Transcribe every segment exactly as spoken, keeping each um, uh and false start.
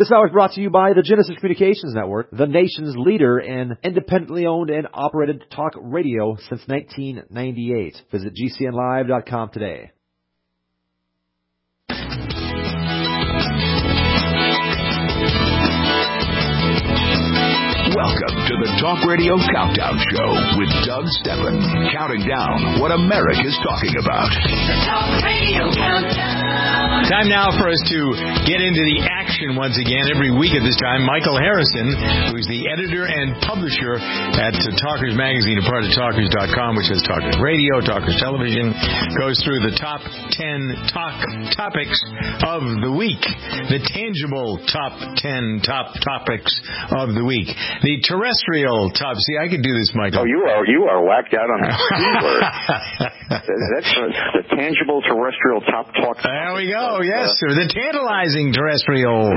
This hour is brought to you by the Genesis Communications Network, the nation's leader in independently owned and operated talk radio since nineteen ninety-eight. Visit G C N live dot com today. Welcome to the Talk Radio Countdown Show with Doug Steppen, counting down what America's talking about. The Talk Radio Countdown. Time now for us to get into the action once again. Every week at this time, Michael Harrison, who's the editor and publisher at Talkers Magazine, a part of Talkers dot com, which has Talkers Radio, Talkers Television, goes through the top ten talk topics of the week, the tangible top ten top topics of the week. The terrestrial top. See, I could do this, Michael. Oh, you are you are whacked out on the keyword. That's a, the tangible terrestrial top talk. There we go. Yes, sir. The tantalizing terrestrial.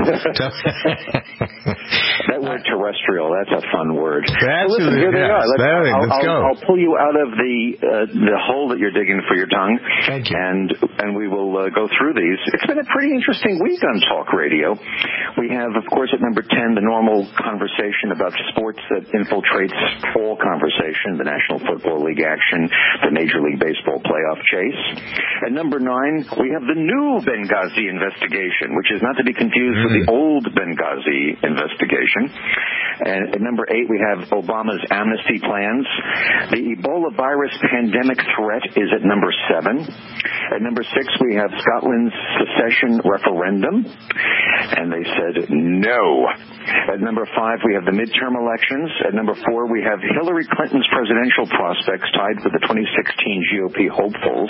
That word terrestrial. That's a fun word. That's so listen, here they yes, are. Let's, there, I'll, let's I'll, go. I'll pull you out of the uh, the hole that you're digging for your tongue. Thank you. And and we will uh, go through these. It's been a pretty interesting week on Talk Radio. We have, of course, at number ten, the normal conversation about sports that infiltrates all conversation, the National Football League action, the Major League Baseball playoff chase. At number nine, we have the new Benghazi investigation, which is not to be confused mm. with the old Benghazi investigation. And at number eight, we have Obama's amnesty plans. The Ebola virus pandemic threat is at number seven. At number six, we have Scotland's secession referendum, and they said no. At number five, we have the midterm elections. At number four, we have Hillary Clinton's presidential prospects tied with the twenty sixteen G O P hopefuls.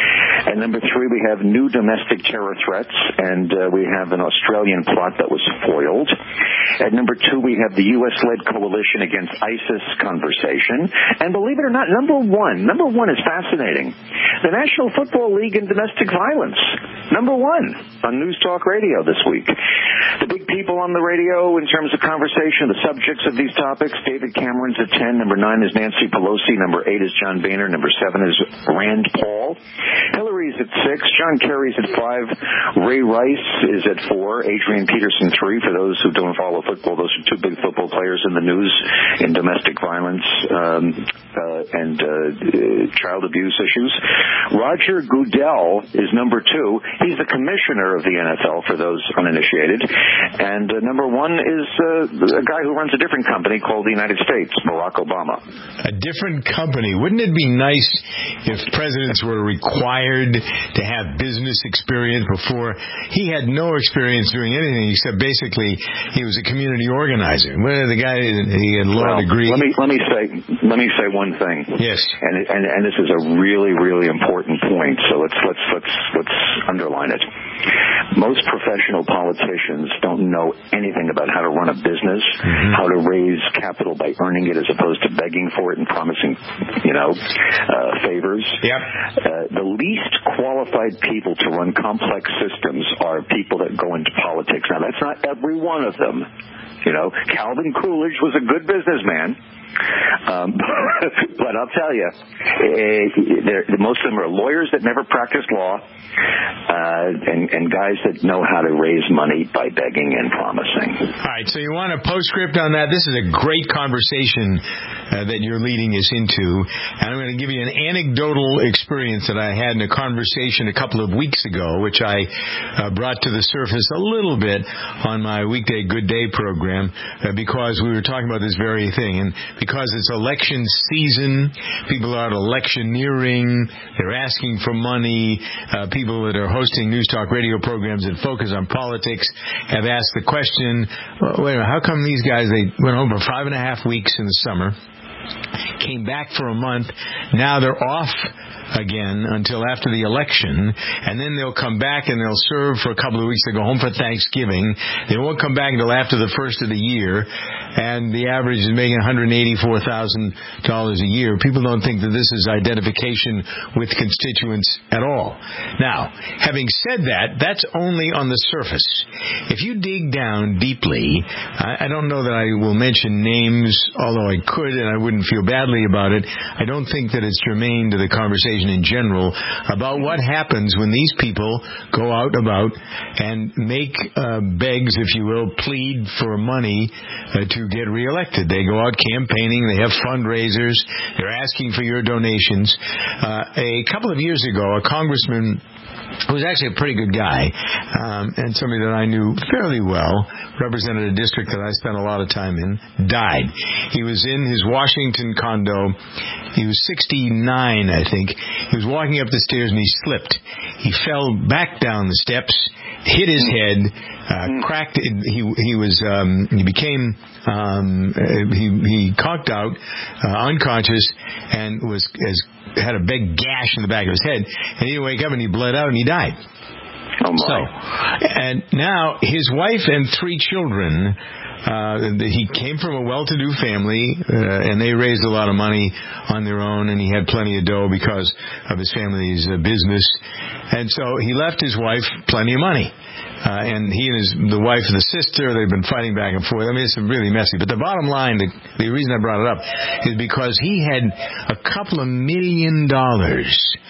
At number three, we have new domestic terror threats, and uh, we have an Australian plot that was foiled. At number two, we have the U S-led coalition against ISIS conversation. And believe it or not, number one, number one is fascinating. The National Football League and domestic violence. Number one on News Talk Radio this week. The big people on the radio in terms of conversation, the subjects of these topics, David Cameron's at ten. Number nine is Nancy Pelosi. Number eight is John Boehner. Number seven is Rand Paul. Hillary's at six. John Kerry's at five. Ray Rice is at four. Adrian Peterson, three. For those who don't follow football, those are two big football players in the news in domestic violence um, uh, and uh, child abuse issues. Roger Goodell is number two. He's the commissioner of the N F L, for those uninitiated. And uh, number one is uh, a guy who runs a different company called the United States, Barack Obama. A different company. Wouldn't it be nice if presidents were required to have business experience before? He had no experience doing anything except basically he was a community organizer. Well, the guy, he had a law well, degree. Let me let me say let me say one thing. Yes. And and and this is a really really important point. So let's let's let's let's underline it. Most professional politicians don't know anything about how to run a business, mm-hmm. how to raise capital by earning it as opposed to begging for it and promising, you know, uh, favors. Yep. Uh, the least qualified people to run complex systems are people that go into politics. Now, that's not every one of them. You know, Calvin Coolidge was a good businessman. Um, but I'll tell you, uh, most of them are lawyers that never practiced law, uh, and, and guys that know how to raise money by begging and promising. All right, so you want a postscript on that? This is a great conversation uh, that you're leading us into, and I'm going to give you an anecdotal experience that I had in a conversation a couple of weeks ago, which I uh, brought to the surface a little bit on my weekday Good Day program, uh, because we were talking about this very thing, and because it's election season, people are electioneering, they're asking for money. Uh, people that are hosting News Talk Radio programs that focus on politics have asked the question, well, wait a minute, how come these guys, they went home for five and a half weeks in the summer, came back for a month, now they're off again until after the election, and then they'll come back and they'll serve for a couple of weeks. They go home for Thanksgiving. They won't come back until after the first of the year, and the average is making one hundred eighty-four thousand dollars a year. People don't think that this is identification with constituents at all. Now, having said that, that's only on the surface. If you dig down deeply, I, I don't know that I will mention names, although I could, and I wouldn't feel bad badly about it. I don't think that it's germane to the conversation in general about what happens when these people go out about and make uh, begs, if you will, plead for money uh, to get reelected. They go out campaigning. They have fundraisers. They're asking for your donations. Uh, a couple of years ago, a congressman who was actually a pretty good guy, um, and somebody that I knew fairly well, represented a district that I spent a lot of time in, died. He was in his Washington condo. He was sixty-nine, I think. He was walking up the stairs and he slipped. He fell back down the steps, hit his head, uh, cracked. He he was um, he became um, he he conked out, uh, unconscious, and was as had a big gash in the back of his head. And he didn't wake up, and he bled out, and he died. Oh my! So, and now his wife and three children. Uh, he came from a well-to-do family, uh, and they raised a lot of money on their own, and he had plenty of dough because of his family's uh, business. And so he left his wife plenty of money. Uh, and he and his, the wife and the sister, they've been fighting back and forth. I mean, it's really messy. But the bottom line, the, the reason I brought it up is because he had a couple of million dollars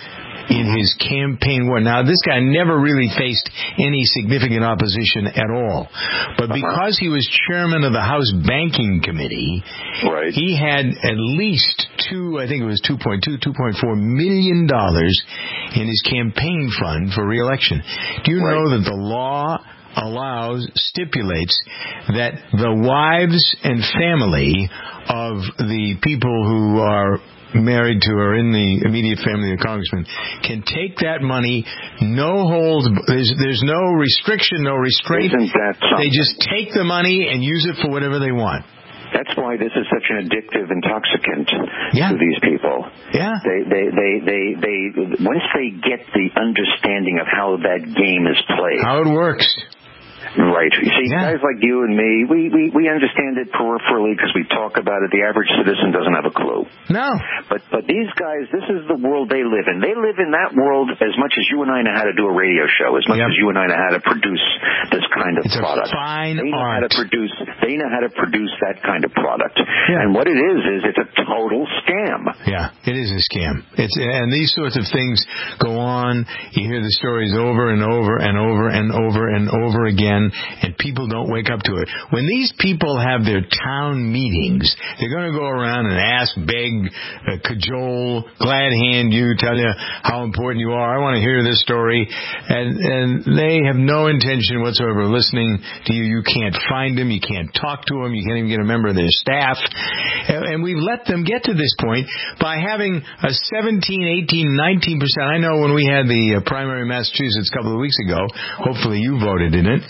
in his campaign war. Now, this guy never really faced any significant opposition at all. But because he was chairman of the House Banking Committee, right. he had at least two, I think it was two point two, two point four million dollars in his campaign fund for re-election. Do you right. know that the law allows, stipulates that the wives and family of the people who are married to or in the immediate family of the congressman can take that money, no holds, there's, there's no restriction, no restraint. They just take the money and use it for whatever they want. That's why this is such an addictive intoxicant yeah. to these people. Yeah. They, they, they, they, they, once they get the understanding of how that game is played. How it works. Right. You see, yeah. guys like you and me, we, we, we understand it peripherally because we talk about it. The average citizen doesn't have a clue. No. But but these guys, this is the world they live in. They live in that world as much as you and I know how to do a radio show, as much yep. as you and I know how to produce this kind of it's product. A fine they know art. how to produce. They know how to produce that kind of product. Yeah. And what it is is it's a total scam. Yeah, it is a scam. It's and these sorts of things go on. You hear the stories over and over and over and over and over again, and people don't wake up to it. When these people have their town meetings, they're going to go around and ask, beg, uh, cajole, glad hand you, tell you how important you are. I want to hear this story. And, and they have no intention whatsoever of listening to you. You can't find them. You can't talk to them. You can't even get a member of their staff. And, and we've let them get to this point by having a seventeen, eighteen, nineteen percent. I know when we had the uh, primary in Massachusetts a couple of weeks ago, hopefully you voted in it.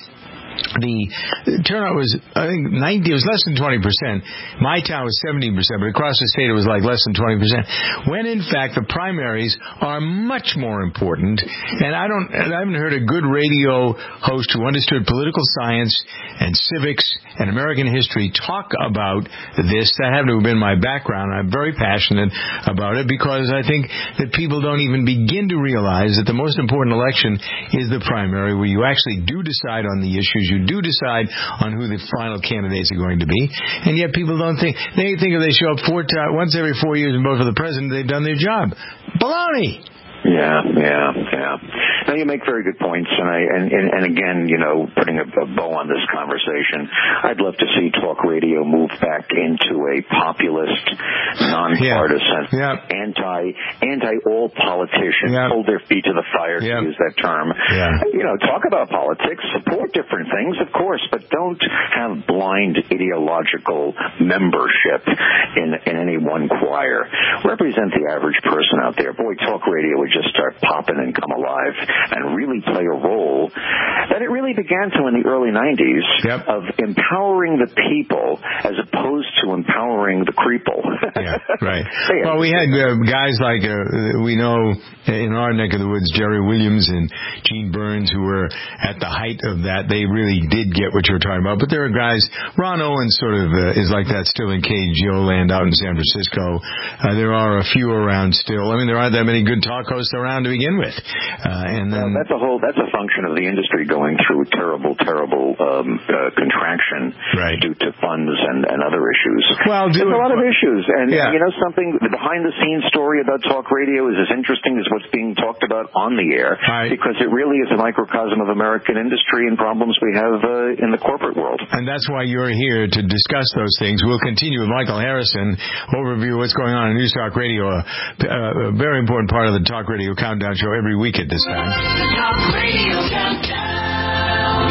The turnout was, I think, ninety. It was less than twenty percent. My town was seventeen percent, but across the state it was like less than twenty percent. When in fact the primaries are much more important. And I don't, I haven't heard a good radio host who understood political science and civics and American history talk about this. That happened to have been my background. I'm very passionate about it because I think that people don't even begin to realize that the most important election is the primary, where you actually do decide on the issues. You do decide on who the final candidates are going to be, and yet people don't think. They think if they show up four times, once every four years and vote for the president, they've done their job. Baloney! Yeah, yeah, yeah. Now you make very good points, and I and, and, and again, you know, putting a, a bow on this conversation, I'd love to see talk radio move back into a populist, nonpartisan, yeah. Yeah. anti anti all politicians, yeah. hold their feet to the fire, yeah. to use that term. Yeah. You know, talk about politics, support different things, of course, but don't have blind ideological membership in in any one choir. Represent the average person out there. Boy, talk radio would just start popping and come alive and really play a role that it really began to in the early nineties yep. of empowering the people as opposed to empowering the creeple. Yeah, right. Well, we had uh, guys like, uh, we know in our neck of the woods, Jerry Williams and Gene Burns, who were at the height of that. They really did get what you're talking about. But there are guys, Ron Owens sort of uh, is like that still in K G O land out in San Francisco. Uh, there are a few around still. I mean, there aren't that many good talk hosts around to begin with. Uh, and then well, that's a whole that's a function of the industry going through terrible, terrible um, uh, contraction right. due to funds and, and other issues. Well, there's a lot of issues, and yeah. you know something. The behind-the-scenes story about talk radio is as interesting as what's being talked about on the air, right. because it really is a microcosm of American industry and problems we have uh, in the corporate world. And that's why you're here to discuss those things. We'll continue with Michael Harrison, overview what's going on in News Talk Radio, a, a very important part of the Talk Radio Countdown show every week at this time. Talk Radio Countdown.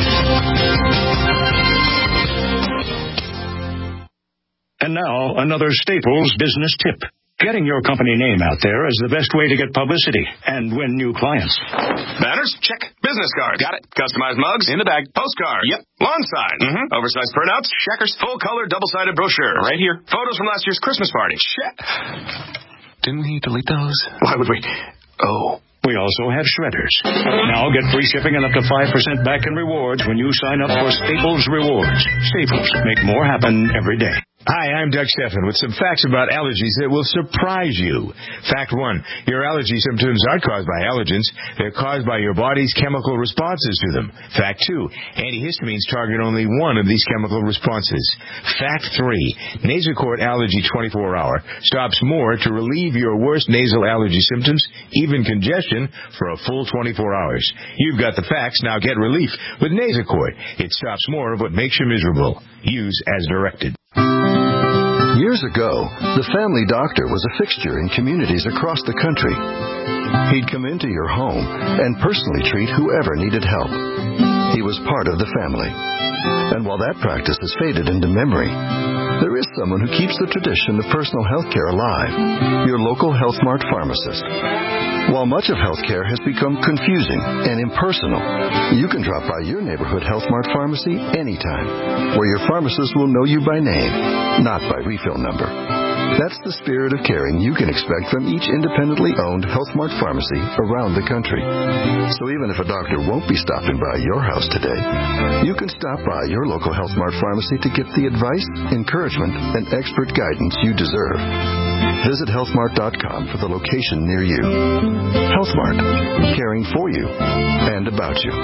And now, another Staples business tip. Getting your company name out there is the best way to get publicity and win new clients. Banners? Check. Business cards? Got it. Customized mugs? In the bag. Postcard? Yep. Lawn signs? Mm-hmm. Oversized printouts? Checkers. Full-color, double-sided brochures? Right here. Photos from last year's Christmas party? Check. Didn't we delete those? Why would we? Oh. We also have shredders. Now get free shipping and up to five percent back in rewards when you sign up for Staples Rewards. Staples. Make more happen every day. Hi, I'm Doug Stephan with some facts about allergies that will surprise you. Fact one, your allergy symptoms aren't caused by allergens. They're caused by your body's chemical responses to them. Fact two, antihistamines target only one of these chemical responses. Fact three, Nasacort Allergy twenty-four hour stops more to relieve your worst nasal allergy symptoms, even congestion, for a full twenty-four hours. You've got the facts, now get relief with Nasacort. It stops more of what makes you miserable. Use as directed. Years ago, the family doctor was a fixture in communities across the country. He'd come into your home and personally treat whoever needed help. He was part of the family. And while that practice has faded into memory, there is someone who keeps the tradition of personal health care alive, your local Health Mart pharmacist. While much of healthcare has become confusing and impersonal, you can drop by your neighborhood Health Mart pharmacy anytime, where your pharmacist will know you by name, not by refill number. That's the spirit of caring you can expect from each independently owned Health Mart pharmacy around the country. So even if a doctor won't be stopping by your house today, you can stop by your local Health Mart pharmacy to get the advice, encouragement, and expert guidance you deserve. Visit health mart dot com for the location near you. Health Mart, caring for you and about you.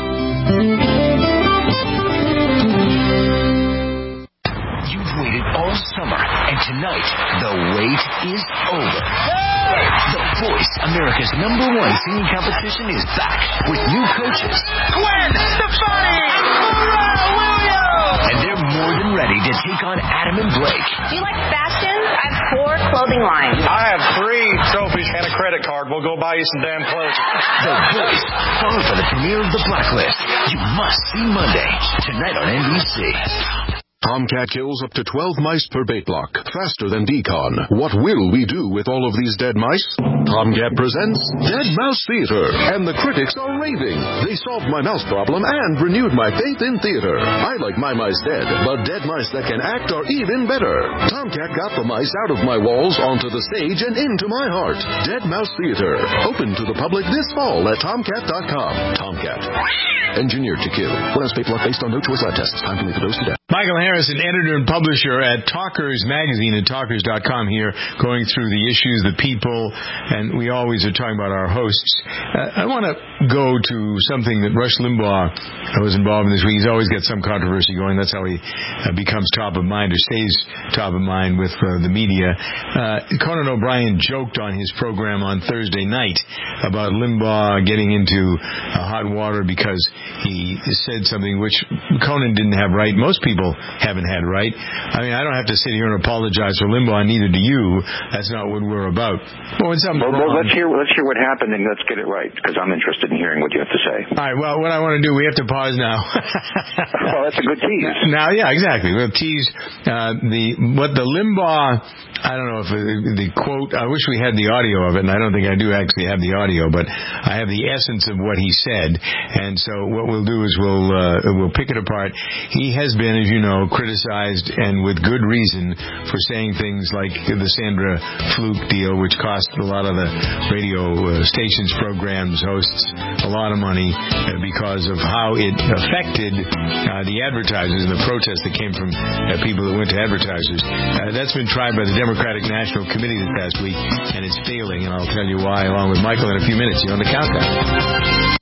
You've waited all summer, and tonight, the wait is over. The Voice, America's number one singing competition, is back with new coaches. Gwen Stefani! And they're more than ready to take on Adam and Blake. Do you like fashion? I have four clothing lines. I have three trophies and a credit card. We'll go buy you some damn clothes. The Voice, followed by the premiere of The Blacklist. You must see Monday, tonight on N B C. Tomcat kills up to twelve mice per bait block, faster than Decon. What will we do with all of these dead mice? Tomcat presents Dead Mouse Theater, and the critics are raving. They solved my mouse problem and renewed my faith in theater. I like my mice dead, but dead mice that can act are even better. Tomcat got the mice out of my walls, onto the stage, and into my heart. Dead Mouse Theater, open to the public this fall at tomcat dot com. Tomcat, engineered to kill. One bait block based on no choice lab tests. Time to leave the dose to death. Michael Harrison, editor and publisher at Talkers Magazine at talkers dot com here, going through the issues, the people, and we always are talking about our hosts. Uh, I want to go to something that Rush Limbaugh was involved in this week. He's always got some controversy going. That's how he uh, becomes top of mind or stays top of mind with uh, the media. Uh, Conan O'Brien joked on his program on Thursday night about Limbaugh getting into uh, hot water because he said something which Conan didn't have right. Most people haven't had right. I mean, I don't have to sit here and apologize for Limbaugh, neither do you. That's not what we're about. But when something's well, wrong... well, let's hear let's hear what happened and let's get it right, because I'm interested in hearing what you have to say. All right, well, what I want to do, we have to pause now. Well, that's a good tease. Now, yeah, exactly. We'll tease uh, the what the Limbaugh, I don't know if the, the quote, I wish we had the audio of it, and I don't think I do actually have the audio, but I have the essence of what he said. And so what we'll do is we'll uh, we'll pick it apart. He has been, as you know, criticized, and with good reason, for saying things like the Sandra Fluke deal, which cost a lot of the radio uh, stations, programs, hosts a lot of money uh, because of how it affected uh, the advertisers and the protests that came from uh, people that went to advertisers. Uh, that's been tried by the Democratic National Committee this past week, and it's failing, and I'll tell you why along with Michael in a few minutes. You're on the Countdown.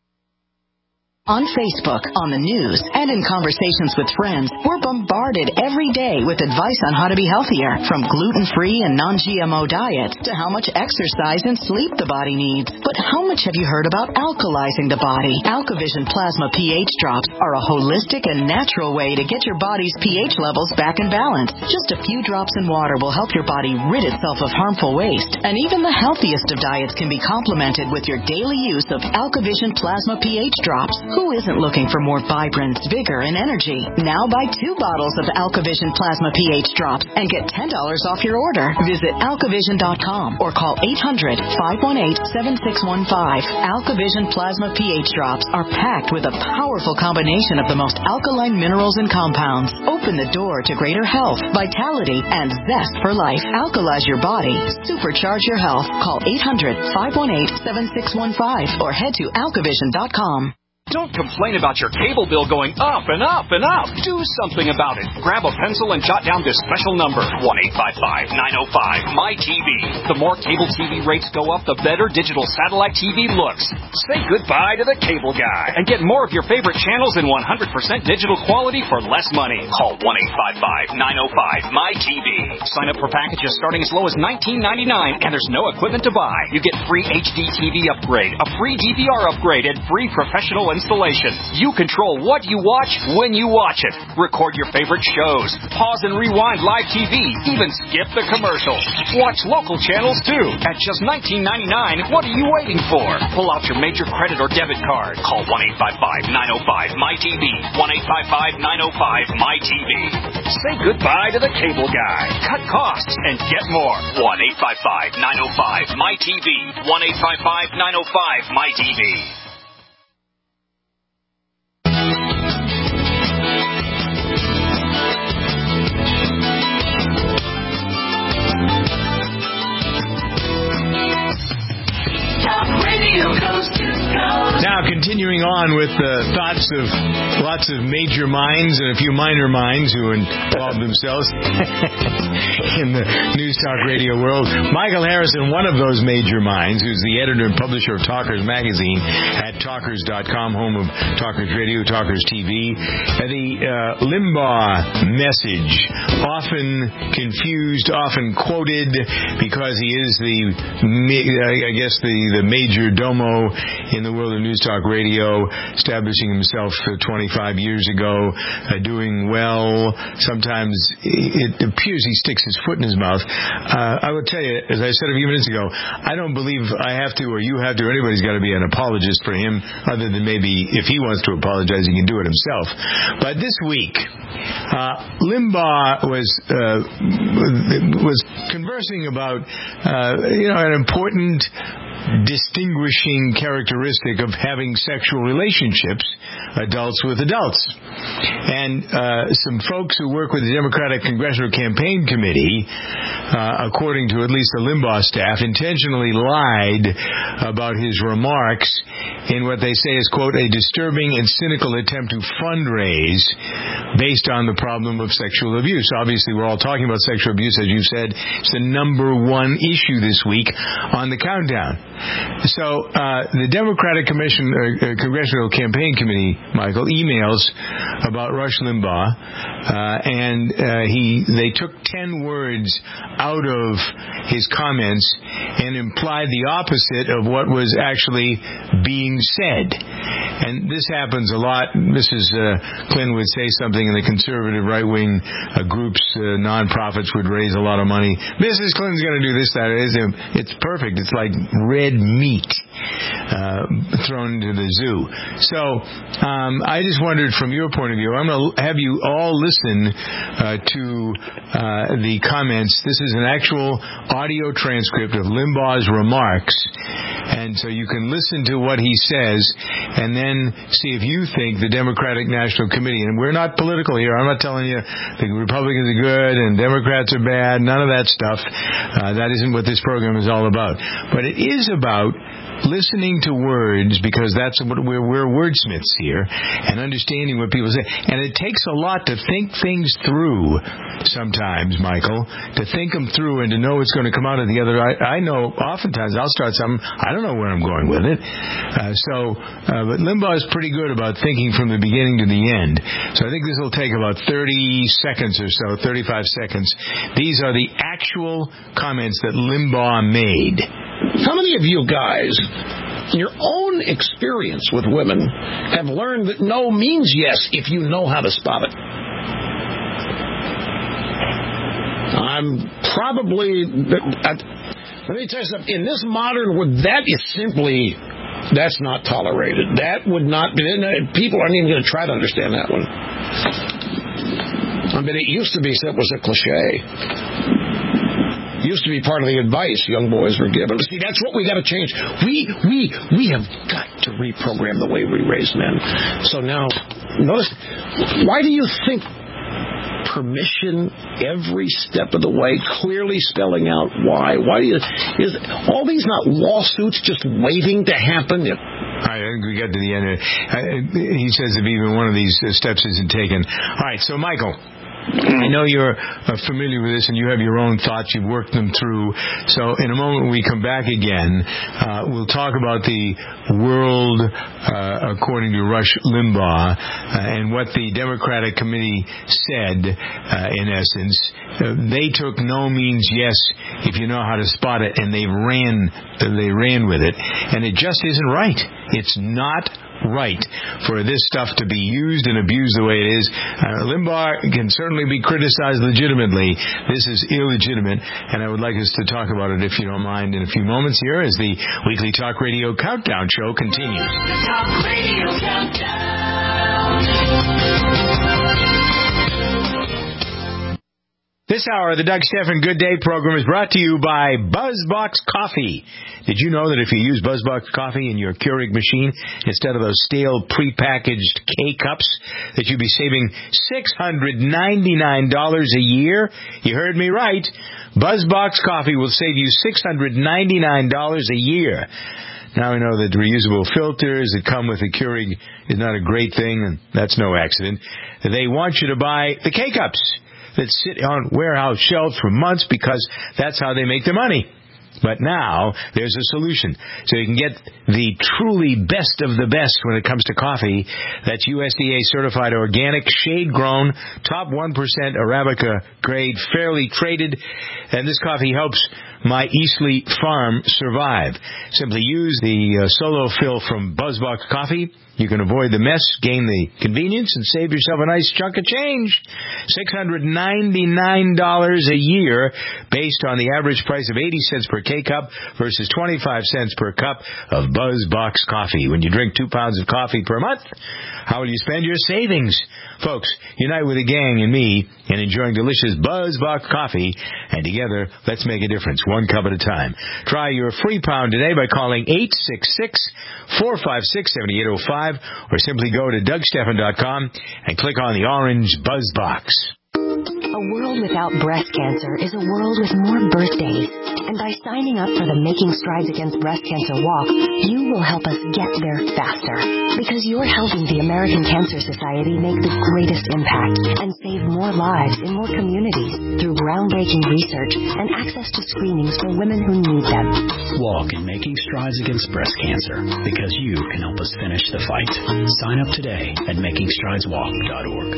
On Facebook, on the news, and in conversations with friends, we're bombarded every day with advice on how to be healthier, from gluten-free and non-G M O diets to how much exercise and sleep the body needs. But how much have you heard about alkalizing the body? AlkaVision Plasma pH Drops are a holistic and natural way to get your body's pH levels back in balance. Just a few drops in water will help your body rid itself of harmful waste. And even the healthiest of diets can be complemented with your daily use of AlkaVision Plasma pH Drops. Who isn't looking for more vibrance, vigor, and energy? Now buy two bottles of AlkaVision Plasma pH Drops and get ten dollars off your order. Visit alkavision dot com or call eight hundred, five one eight, seven six one five. AlkaVision Plasma pH Drops are packed with a powerful combination of the most alkaline minerals and compounds. Open the door to greater health, vitality, and zest for life. Alkalize your body. Supercharge your health. Call eight hundred, five one eight, seven six one five or head to alkavision dot com. Don't complain about your cable bill going up and up and up. Do something about it. Grab a pencil and jot down this special number, one eight five five, nine oh five, M Y T V. The more cable T V rates go up, the better digital satellite T V looks. Say goodbye to the cable guy and get more of your favorite channels in one hundred percent digital quality for less money. Call one eight five five, nine oh five, M Y T V. Sign up for packages starting as low as nineteen ninety-nine, and there's no equipment to buy. You get free H D T V upgrade, a free D V R upgrade, and free professional installation. You control what you watch when you watch it. Record your favorite shows. Pause and rewind live T V. Even skip the commercials. Watch local channels too. At just nineteen ninety-nine, what are you waiting for? Pull out your major credit or debit card. Call one eight five five, nine oh five, M Y T V. one eight five five, nine oh five, M Y T V. Say goodbye to the cable guy. Cut costs and get more. one eight five five, nine oh five, M Y T V. one eight five five, nine oh five, M Y T V. Now, continuing on with the thoughts of lots of major minds and a few minor minds who involve themselves in the News Talk Radio world. Michael Harrison, one of those major minds, who's the editor and publisher of Talkers Magazine at talkers dot com, home of Talkers Radio, Talkers T V. The uh, Limbaugh message, often confused, often quoted, because he is the, I guess, the, the major domo in the world of News Talk Radio, establishing himself twenty-five years ago, uh, doing well. Sometimes it appears he sticks his foot in his mouth. Uh, I will tell you, as I said a few minutes ago, I don't believe I have to, or you have to, or anybody's got to be an apologist for him, other than maybe if he wants to apologize, he can do it himself. But this week, uh, Limbaugh was uh, was conversing about uh, you know an important distinguishing characteristic of having sexual relationships, adults with adults. And uh, some folks who work with the Democratic Congressional Campaign Committee, uh, according to at least the Limbaugh staff, intentionally lied about his remarks in what they say is, quote, a disturbing and cynical attempt to fundraise based on the problem of sexual abuse. Obviously, we're all talking about sexual abuse, as you said. It's the number one issue this week on the countdown. So uh, the Democratic Commission, uh, Congressional Campaign Committee, Michael, emails about Rush Limbaugh, uh, and uh, he they took ten words out of his comments and implied the opposite of what was actually being said. And this happens a lot. Missus Uh, Clinton would say something, and the conservative right-wing uh, groups, uh, non-profits, would raise a lot of money. Missus Clinton's going to do this, that. It's, it's perfect. It's like red meat uh, thrown into the zoo. So um, I just wondered, from your point of view, I'm going to have you all listen uh, to uh, the comments. This is an actual audio transcript of Limbaugh's remarks, and so you can listen to what he says and then see if you think the Democratic National Committee, and we're not political here, I'm not telling you the Republicans are good and Democrats are bad, none of that stuff. Uh, that isn't what this program is all about. But it is about listening to words, because that's what we're, we're wordsmiths here, and understanding what people say. And it takes a lot to think things through sometimes, Michael, to think them through and to know what's going to come out of the other. I, I know oftentimes I'll start something, I don't know where I'm going with it. Uh, so, uh, but Limbaugh is pretty good about thinking from the beginning to the end. So I think this will take about thirty seconds or so, thirty-five seconds. These are the actual comments that Limbaugh made. How many of you guys, in your own experience with women, have learned that no means yes if you know how to spot it? I'm probably... Let me tell you something. In this modern world, that is simply... That's not tolerated. That would not be... People aren't even going to try to understand that one. I mean, it used to be that was a cliche. Used to be part of the advice young boys were given. See, that's what we got to change. We we we have got to reprogram the way we raise men. So now, notice, why do you think permission every step of the way, clearly spelling out why? Why do you, is all these not lawsuits just waiting to happen? I think we got to the end of it. He says if even one of these steps isn't taken. All right, so Michael, I know you're uh, familiar with this and you have your own thoughts. You've worked them through. So in a moment when we come back again, uh, we'll talk about the world uh, according to Rush Limbaugh uh, and what the Democratic Committee said, uh, in essence. Uh, they took no means yes if you know how to spot it, and they ran, they ran with it. And it just isn't right. It's not right for this stuff to be used and abused the way it is. Uh, Limbaugh can certainly be criticized legitimately. This is illegitimate, and I would like us to talk about it, if you don't mind, in a few moments here as the Weekly Talk Radio Countdown Show continues. The Talk Radio Countdown. This hour of the Doug Stephan Good Day program is brought to you by BuzzBox Coffee. Did you know that if you use BuzzBox Coffee in your Keurig machine instead of those stale prepackaged K-Cups, that you'd be saving six hundred ninety-nine dollars a year? You heard me right. BuzzBox Coffee will save you six hundred ninety-nine dollars a year. Now we know that reusable filters that come with a Keurig is not a great thing, and that's no accident. They want you to buy the K-Cups that sit on warehouse shelves for months because that's how they make their money. But now there's a solution. So you can get the truly best of the best when it comes to coffee. That's U S D A certified organic, shade-grown, top one percent Arabica grade, fairly traded. And this coffee helps my Eastleigh farm survive. Simply use the uh, solo fill from BuzzBox Coffee. You can avoid the mess, gain the convenience, and save yourself a nice chunk of change. six hundred ninety-nine dollars a year based on the average price of eighty cents per K-Cup versus twenty-five cents per cup of BuzzBox Coffee. When you drink two pounds of coffee per month, how will you spend your savings? Folks, unite with the gang and me in enjoying delicious BuzzBox Coffee, and together, let's make a difference, one cup at a time. Try your free pound today by calling eight six six, four five six, seven eight zero five or simply go to Doug Stephan dot com and click on the orange BuzzBox. A world without breast cancer is a world with more birthdays. And by signing up for the Making Strides Against Breast Cancer Walk, you will help us get there faster. Because you're helping the American Cancer Society make the greatest impact and save more lives in more communities through groundbreaking research and access to screenings for women who need them. Walk in Making Strides Against Breast Cancer, because you can help us finish the fight. Sign up today at making strides walk dot org.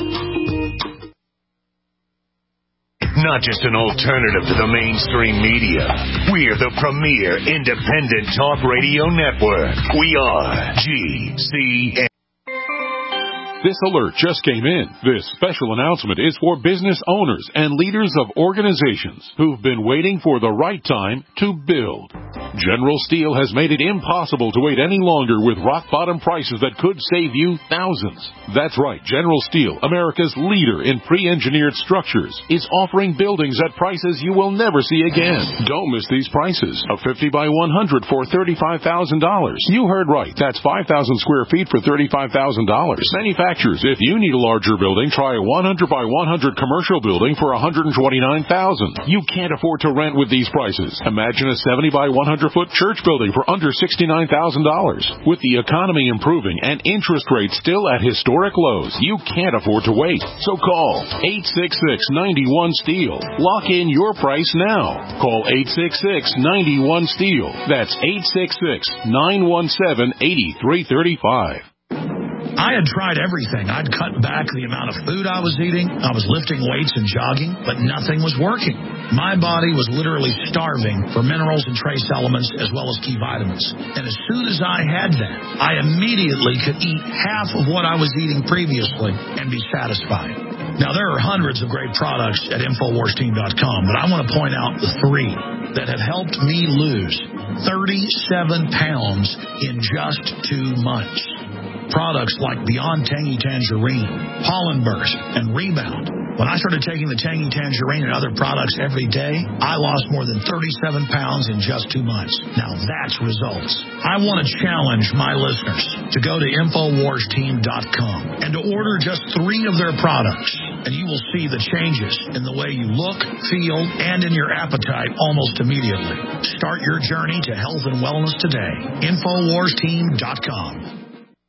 Not just an alternative to the mainstream media. We're the premier independent talk radio network. We are G C N. This alert just came in. This special announcement is for business owners and leaders of organizations who've been waiting for the right time to build. General Steel has made it impossible to wait any longer with rock-bottom prices that could save you thousands. That's right. General Steel, America's leader in pre-engineered structures, is offering buildings at prices you will never see again. Don't miss these prices. A fifty by one hundred for thirty-five thousand dollars. You heard right. That's five thousand square feet for thirty-five thousand dollars. Manufactured manufacturers. If you need a larger building, try a one hundred by one hundred commercial building for one hundred twenty-nine thousand dollars. You can't afford to rent with these prices. Imagine a seventy by one hundred foot church building for under sixty-nine thousand dollars. With the economy improving and interest rates still at historic lows, you can't afford to wait. So call eight six six, nine one, STEEL. Lock in your price now. Call eight six six, nine one, STEEL. That's eight six six, nine one seven, eight three three five. I had tried everything. I'd cut back the amount of food I was eating. I was lifting weights and jogging, but nothing was working. My body was literally starving for minerals and trace elements as well as key vitamins. And as soon as I had that, I immediately could eat half of what I was eating previously and be satisfied. Now, there are hundreds of great products at Infowars Team dot com, but I want to point out the three that have helped me lose thirty-seven pounds in just two months. Products like Beyond Tangy Tangerine, Pollen Burst, and Rebound. When I started taking the Tangy Tangerine and other products every day, I lost more than thirty-seven pounds in just two months. Now that's results. I want to challenge my listeners to go to Infowars Team dot com and to order just three of their products, and you will see the changes in the way you look, feel, and in your appetite almost immediately. Start your journey to health and wellness today. Infowars Team dot com.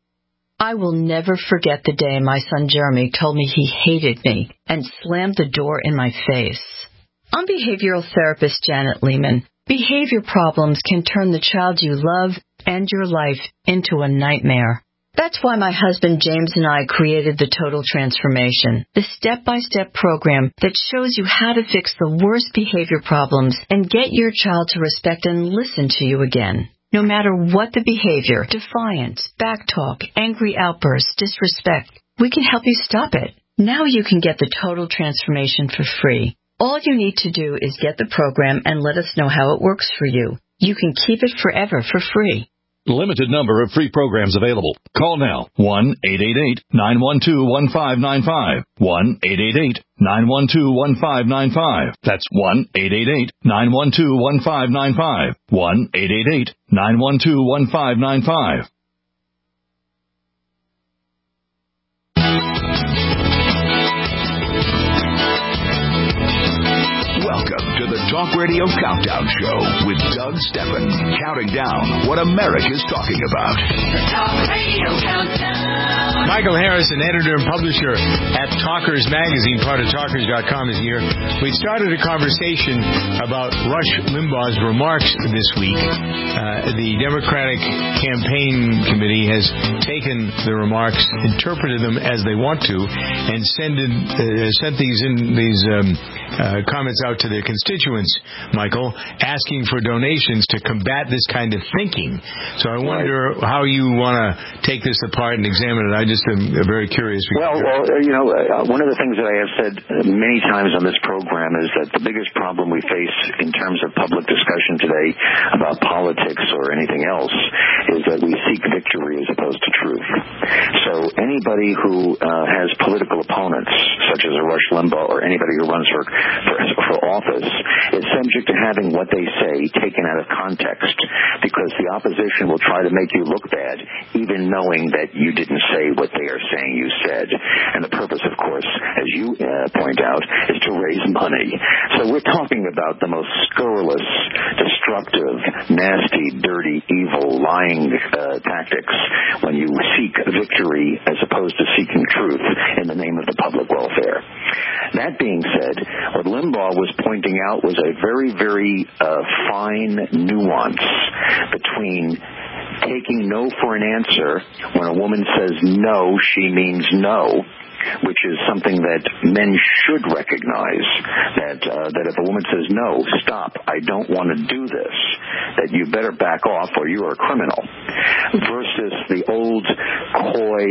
I will never forget the day my son Jeremy told me he hated me and slammed the door in my face. I'm behavioral therapist Janet Lehman. Behavior problems can turn the child you love and your life into a nightmare. That's why my husband James and I created the Total Transformation, the step-by-step program that shows you how to fix the worst behavior problems and get your child to respect and listen to you again. No matter what the behavior, defiance, backtalk, angry outbursts, disrespect, we can help you stop it. Now you can get the Total Transformation for free. All you need to do is get the program and let us know how it works for you. You can keep it forever for free. Limited number of free programs available. Call now. one eight eight eight, nine one two, one five nine five. one eight eight eight, nine one two, one five nine five. That's one eight eight eight, nine one two, one five nine five. one eight eight eight, nine one two, one five nine five. Welcome to the Talk Radio Countdown Show with Doug Steffen, counting down what America's talking about. The Talk Radio Countdown. Michael Harrison, editor and publisher at Talkers Magazine, part of Talkers dot com, is here. We started a conversation about Rush Limbaugh's remarks this week. Uh, the Democratic Campaign Committee has taken the remarks, interpreted them as they want to, and send in, uh, sent these in these um, uh, comments out to their constituents, Michael, asking for donations to combat this kind of thinking. So I wonder how you want to take this apart and examine it. I just am very curious. Well, well, you know, uh, one of the things that I have said many times on this program is that the biggest problem we face in terms of public discussion today about politics or anything else is that we seek victory as opposed to truth. So anybody who uh, has political opponents, such as a Rush Limbaugh or anybody who runs for, for, for office, is subject to having what they say taken out of context, because the opposition will try to make you look bad, even knowing that you didn't say what they are saying you said. And the purpose, of course, as you uh, point out, is to raise money. So we're talking about the most scurrilous, destructive, nasty, dirty, evil, lying uh, tactics when you seek victory as opposed to seeking truth in the name of the public welfare. That being said, what Limbaugh was pointing out was a very, very uh, fine nuance between taking no for an answer. When a woman says no, she means no, which is something that men should recognize, that uh, that if a woman says, no, stop, I don't want to do this, that you better back off or you are a criminal, versus the old coy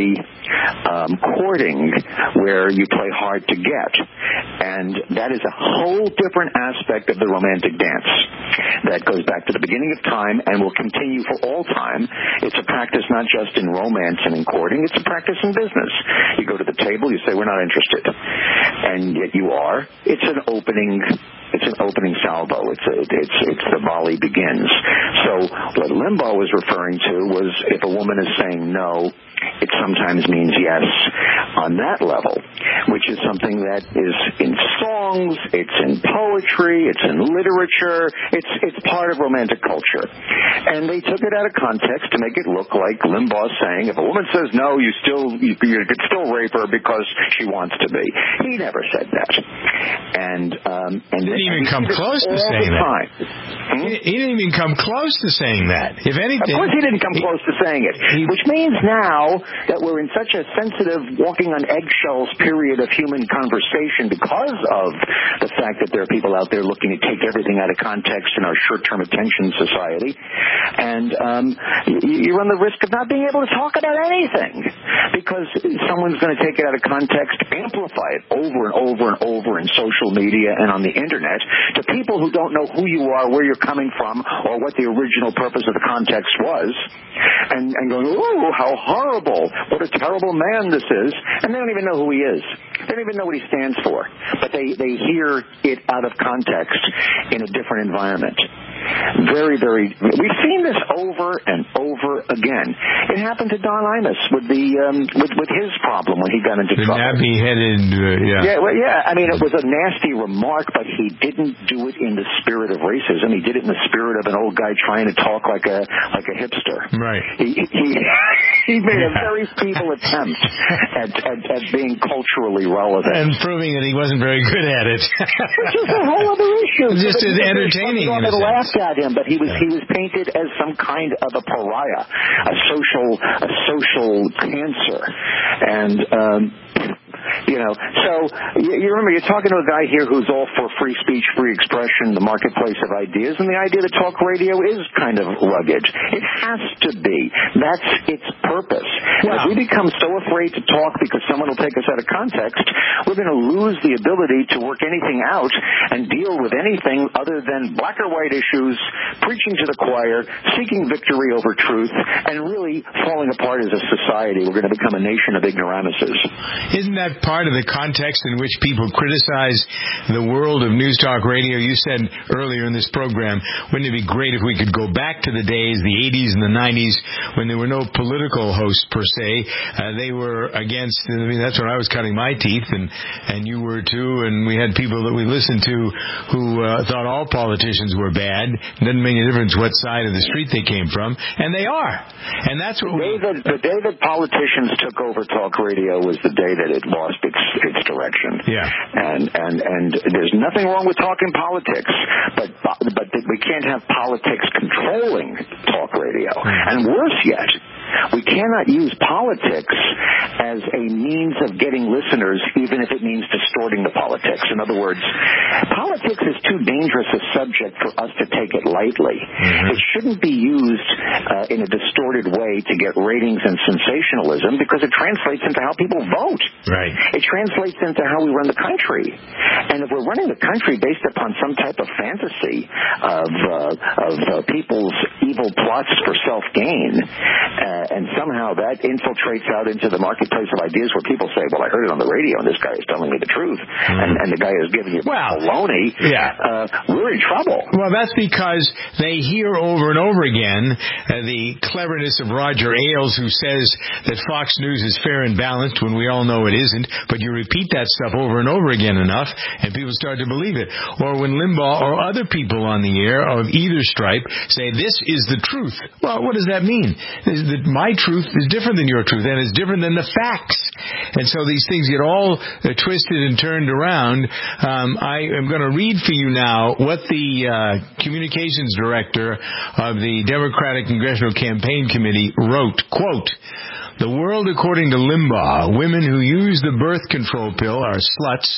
um, courting where you play hard to get. And that is a whole different aspect of the romantic dance that goes back to the beginning of time and will continue for all time. It's a practice not just in romance and in courting, it's a practice in business. You go to the table, you say, we're not interested. and yet you are. It's an opening. It's an opening salvo. It's a, it's it's the volley begins. So what Limbaugh was referring to was if a woman is saying no, it sometimes means yes on that level, which is something that is in songs, it's in poetry, it's in literature, it's it's part of romantic culture. And they took it out of context to make it look like Limbaugh saying if a woman says no, you still you, you could still rape her because she wants to be. He never said that. And um, and he didn't even come close to saying that. Hmm? He, he didn't even come close to saying that. If anything, of course he didn't come he, close to saying it. He, which means now that we're in such a sensitive, walking on eggshells period of human conversation because of the fact that there are people out there looking to take everything out of context in our short-term attention society, and um, you, you run the risk of not being able to talk about anything because someone's going to take it out of context, amplify it over and over and over in social media and on the internet to people who don't know who you are, where you're coming from, or what the original purpose of the context was, and, and going, ooh, how horrible, what a terrible man this is, and they don't even know who he is. They don't even know what he stands for, but they, they hear it out of context in a different environment. Very, very, we've seen this over and over again. It happened to Don Imus with the um, with, with his problem when he got into the trouble. The nappy-headed, uh, yeah. Yeah, well, yeah, I mean, it was a nasty remark, but he didn't do it in the spirit of racism. He did it in the spirit of an old guy trying to talk like a like a hipster. Right. He he, he made yeah. a very feeble attempt at, at, at being culturally relevant. And proving that he wasn't very good at it. Which is a whole other issue. Just as entertaining in a sense. At him, but he was he was painted as some kind of a pariah, a social a social cancer, and um, you know. So you, you remember you're talking to a guy here who's all for free speech, free expression, the marketplace of ideas, and the idea that talk radio is kind of rugged. It has to be. That's its purpose. Wow. If we become so afraid to talk because someone will take us out of context, we're going to lose the ability to work anything out and deal with anything other than black or white issues, preaching to the choir, seeking victory over truth, and really falling apart as a society. We're going to become a nation of ignoramuses. Isn't that part of the context in which people criticize the world of News Talk Radio? You said earlier in this program, wouldn't it be great if we could go back to the days, the eighties and the nineties, when there were no political hosts per se. Uh, they were against, I mean, that's when I was cutting my teeth, and, and you were too, and we had people that we listened to who uh, thought all politicians were bad. It didn't make a difference what side of the street they came from, and they are. And that's what the day that, the day that politicians took over talk radio was the day that it lost its its direction. Yeah. And and and there's nothing wrong with talking politics, but but we can't have politics controlling talk radio. Mm-hmm. And worse yet, we cannot use politics as a means of getting listeners, even if it means distorting the politics. In other words, politics is too dangerous a subject for us to take it lightly. Mm-hmm. It shouldn't be used uh, in a distorted way to get ratings and sensationalism, because it translates into how people vote. Right. It translates into how we run the country. And if we're running the country based upon some type of fantasy of uh, of uh, people's evil plots for self-gain, uh, and somehow that infiltrates out into the marketplace of ideas where people say, well, I heard it on the radio, and this guy is telling me the truth, mm. and, and the guy is giving you well, baloney, yeah. uh, we're in trouble. Well, that's because they hear over and over again uh, the cleverness of Roger Ailes, who says that Fox News is fair and balanced when we all know it isn't, but you repeat that stuff over and over again enough, and people start to believe it. Or when Limbaugh or other people on the air of either stripe say, this is the truth. Well, what does that mean? Is that my truth is different than your truth, and it's different than the facts. And so these things get all uh, twisted and turned around. Um, I am going to read for you now what the uh, communications director of the Democratic Congressional Campaign Committee wrote. Quote, "The world according to Limbaugh, women who use the birth control pill are sluts.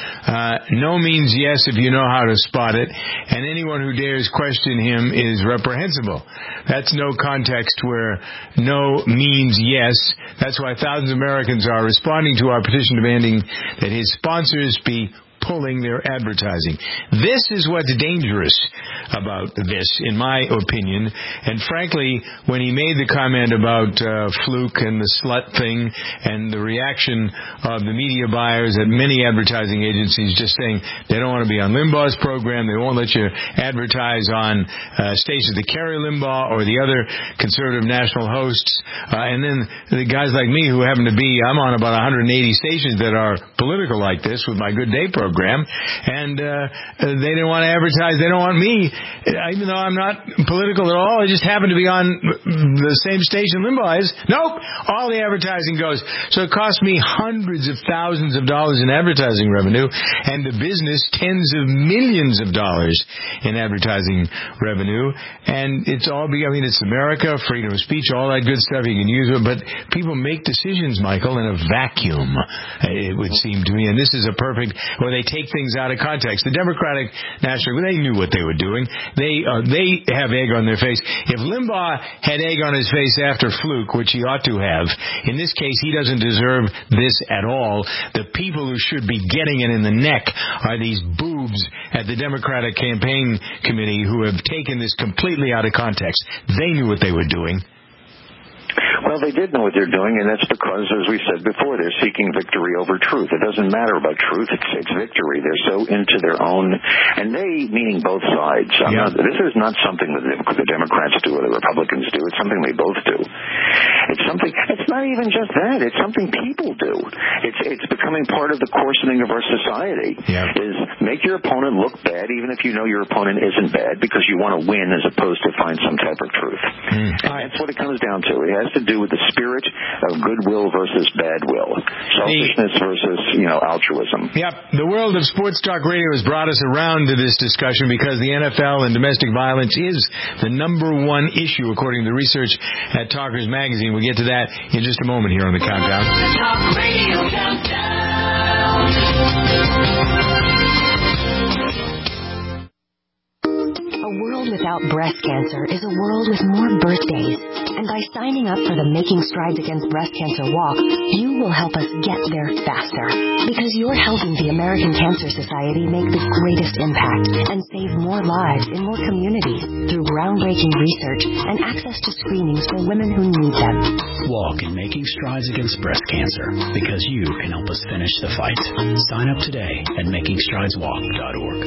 Uh, no means yes if you know how to spot it, and anyone who dares question him is reprehensible." That's no context where no means yes. That's why thousands of Americans are responding to our petition demanding that his sponsors be pulling their advertising. This is what's dangerous about this, in my opinion. And frankly, when he made the comment about uh, Fluke and the slut thing and the reaction of the media buyers at many advertising agencies just saying they don't want to be on Limbaugh's program, they won't let you advertise on uh, stations that carry Limbaugh or the other conservative national hosts, uh, and then the guys like me who happen to be, I'm on about one hundred eighty stations that are political like this with my Good Day program, and uh, they didn't want to advertise, they don't want me, even though I'm not political at all, I just happen to be on the same station Limbaugh is. Nope, all the advertising goes. So it cost me hundreds of thousands of dollars in advertising revenue, and the business tens of millions of dollars in advertising revenue, and it's all, I mean, it's America, freedom of speech, all that good stuff, you can use it, but people make decisions, Michael, in a vacuum, it would seem to me, and this is a perfect, where they take things out of context. The Democratic National, they knew what they were doing. They uh, they have egg on their face. If Limbaugh had egg on his face after Fluke, which he ought to have, in this case, he doesn't deserve this at all. The people who should be getting it in the neck are these boobs at the Democratic Campaign Committee who have taken this completely out of context. They knew what they were doing. Well, they did know what they're doing, and that's because, as we said before, they're seeking victory over truth. It doesn't matter about truth. It's, it's victory. They're so into their own, and they, meaning both sides. I'm yeah. not, this is not something that the Democrats do or the Republicans do. It's something they both do. It's something, it's not even just that. It's something people do. It's, it's becoming part of the coarsening of our society, yeah. is make your opponent look bad, even if you know your opponent isn't bad, because you want to win as opposed to find some type of truth. Mm. And that's what it comes down to. It has to do with the spirit of goodwill versus bad will, selfishness the, versus, you know, altruism. Yep. The world of Sports Talk Radio has brought us around to this discussion because the N F L and domestic violence is the number one issue, according to the research at Talkers Magazine. We'll get to that in just a moment here on the Countdown. Talk Radio Countdown. A world without breast cancer is a world with more birthdays. And by signing up for the Making Strides Against Breast Cancer Walk, you will help us get there faster. Because you're helping the American Cancer Society make the greatest impact and save more lives in more communities through groundbreaking research and access to screenings for women who need them. Walk in Making Strides Against Breast Cancer, because you can help us finish the fight. Sign up today at making strides walk dot org.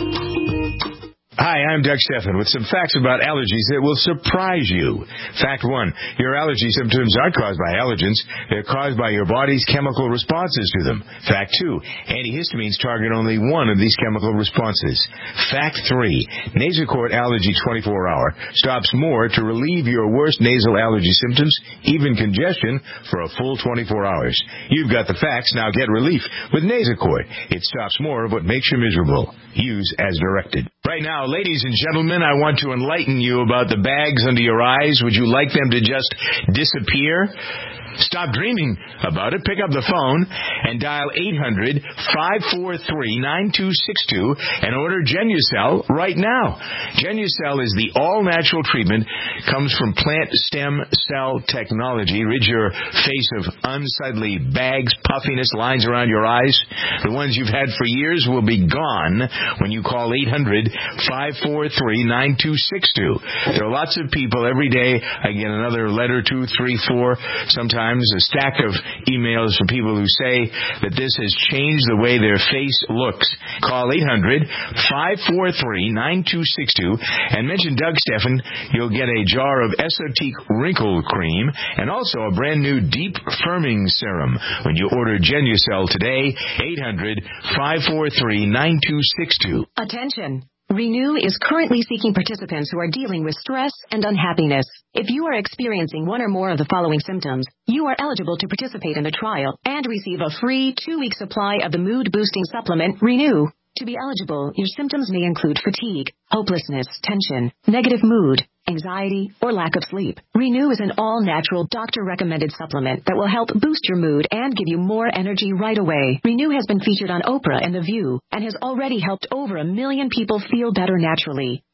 Hi, I'm Doug Stephan with some facts about allergies that will surprise you. Fact one, your allergy symptoms aren't caused by allergens. They're caused by your body's chemical responses to them. Fact two, antihistamines target only one of these chemical responses. Fact three, Nasacort Allergy twenty-four hour stops more to relieve your worst nasal allergy symptoms, even congestion, for a full twenty-four hours. You've got the facts, now get relief with Nasacort. It stops more of what makes you miserable. Use as directed. Right now, ladies and gentlemen, I want to enlighten you about the bags under your eyes. Would you like them to just disappear? Stop dreaming about it. Pick up the phone and dial eight hundred, five four three, nine two six two and order Genucel right now. Genucel is the all-natural treatment. Comes from plant stem cell technology. Rid your face of unsightly bags, puffiness, lines around your eyes. The ones you've had for years will be gone when you call eight hundred, five four three, nine two six two. There are lots of people every day. I get another letter, two, three, four, sometimes a stack of emails from people who say that this has changed the way their face looks. Call eight hundred, five four three, nine two six two and mention Doug Stephan. You'll get a jar of Esotique Wrinkle Cream and also a brand new Deep Firming Serum when you order Genucel today. eight hundred, five four three, nine two six two. Attention! Renew is currently seeking participants who are dealing with stress and unhappiness. If you are experiencing one or more of the following symptoms, you are eligible to participate in the trial and receive a free two-week supply of the mood-boosting supplement Renew. To be eligible, your symptoms may include fatigue, hopelessness, tension, negative mood, anxiety, or lack of sleep. Renew is an all-natural, doctor-recommended supplement that will help boost your mood and give you more energy right away. Renew has been featured on Oprah and The View and has already helped over a million people feel better naturally.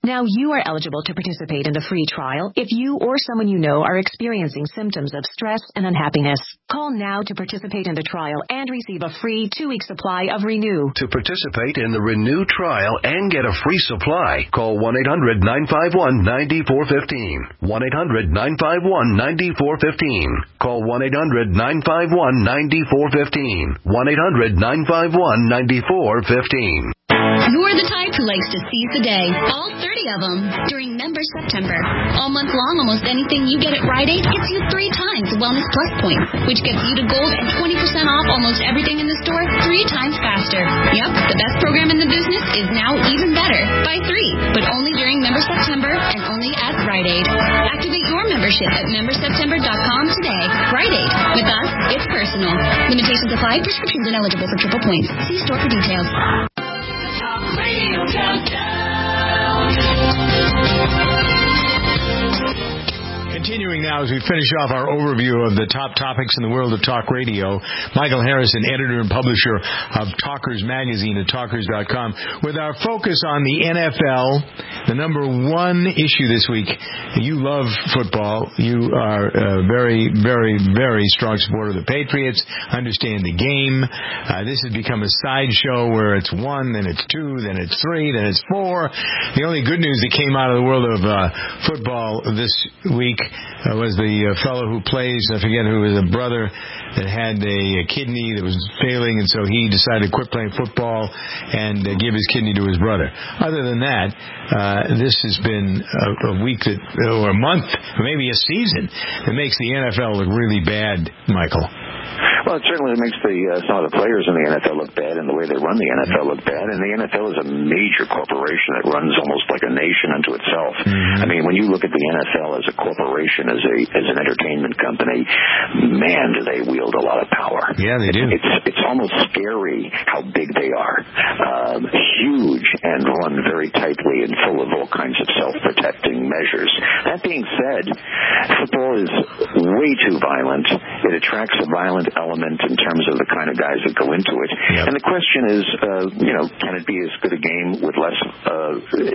Now you are eligible to participate in the free trial if you or someone you know are experiencing symptoms of stress and unhappiness. Call now to participate in the trial and receive a free two-week supply of Renew. To participate in the Renew trial and get a free supply, call one eight hundred nine five one nine four one five. one eight hundred nine five one nine four one five. Call one eight hundred nine five one nine four one five. one eight hundred nine five one nine four one five. You're the type who likes to seize the day, all thirty of them, during Member September. All month long, almost anything you get at Rite Aid gets you three times Wellness Plus points, which gets you to gold and twenty percent off almost everything in the store three times faster. Yep, the best program in the business is now even better, by three, but only during Member September and only at Rite Aid. Activate your membership at member september dot com today. Rite Aid. With us, it's personal. Limitations apply. Prescriptions ineligible for triple points. See store for details. Radio Countdown. Continuing now as we finish off our overview of the top topics in the world of talk radio, Michael Harrison, editor and publisher of Talkers Magazine at talkers dot com, with our focus on the N F L, the number one issue this week. You love football. You are a very, very, very strong supporter of the Patriots, understand the game. Uh, this has become a sideshow where it's one, then it's two, then it's three, then it's four. The only good news that came out of the world of uh, football this week uh, was the uh, fellow who plays, I forget who, was a brother that had a, a kidney that was failing, and so he decided to quit playing football and uh, give his kidney to his brother. Other than that, uh, this has been a, a week that, or a month, or maybe a season, that makes the N F L look really bad, Michael. Well, it certainly makes the uh, some of the players in the N F L look bad, and the way they run the N F L look bad. And the N F L is a major corporation that runs almost like a nation unto itself. Mm-hmm. I mean, when you look at the N F L as a corporation, as a as an entertainment company, man, do they wield a lot of power. Yeah, they do. It's it's almost scary how big they are. Um, huge and run very tightly and full of all kinds of self-protecting measures. That being said, football is way too violent. It attracts a violent element in terms of the kind of guys that go into it. Yep. And the question is, uh, you know, can it be as good a game with less uh,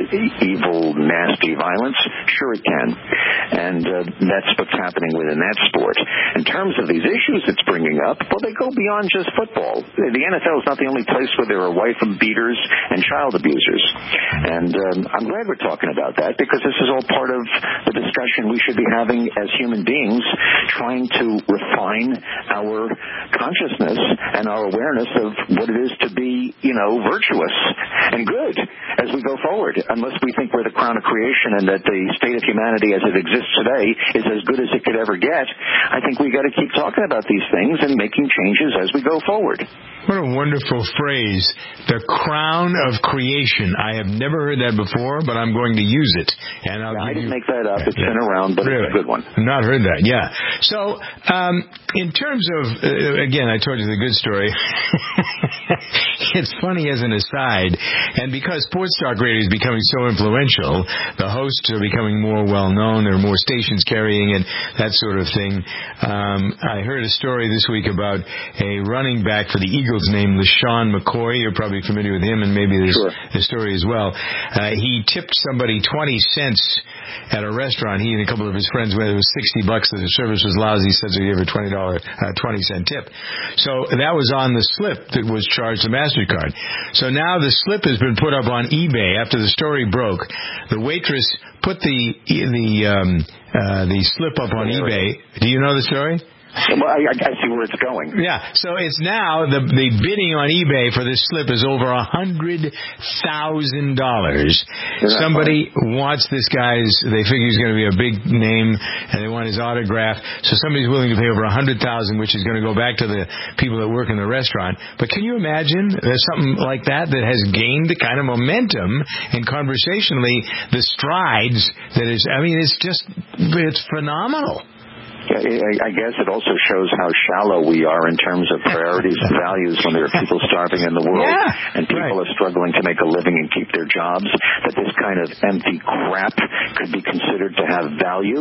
evil, nasty violence? Sure it can. And uh, that's what's happening within that sport. In terms of these issues it's bringing up, well, they go beyond just football. The N F L is not the only place where there are wife beaters and child abusers. And um, I'm glad we're talking about that, because this is all part of the discussion we should be having as human beings, trying to refine our consciousness and our awareness of what it is to be, you know, virtuous and good as we go forward. Unless we think we're the crown of creation and that the state of humanity as it exists today is as good as it could ever get, I think we got to keep talking about these things and making changes as we go forward. What a wonderful phrase, the crown of creation. I have never heard that before, but I'm going to use it. And I'll yeah, I didn't you... make that up. It's yeah. been around, but really? It's a good one. I've not heard that, yeah. So, um, in terms of, uh, again, I told you the good story. It's funny as an aside, and because sports talk radio is becoming so influential, the hosts are becoming more well-known, there are more stations carrying it, that sort of thing. Um, I heard a story this week about a running back for the Eagles named LeSean McCoy. You're probably familiar with him, and maybe there's sure. the story as well. Uh, he tipped somebody twenty cents at a restaurant. He and a couple of his friends, whether it was sixty bucks, the service was lousy, he said, so he gave a twenty dollars, uh, twenty cent tip. So that was on the slip that was charged to MasterCard. So now the slip has been put up on eBay after the story broke. The waitress put the the um, uh, the slip up on eBay. Do you know the story? Well, I, I see where it's going. Yeah, so it's now, the the bidding on eBay for this slip is over a hundred thousand dollars. Somebody funny? wants this guy's, they figure he's going to be a big name, and they want his autograph, so somebody's willing to pay over a hundred thousand, which is going to go back to the people that work in the restaurant. But can you imagine there's something like that that has gained the kind of momentum, and conversationally, the strides that is, I mean, it's just, it's phenomenal. I guess it also shows how shallow we are in terms of priorities and values when there are people starving in the world yeah, and people right. are struggling to make a living and keep their jobs, that this kind of empty crap could be considered to have value.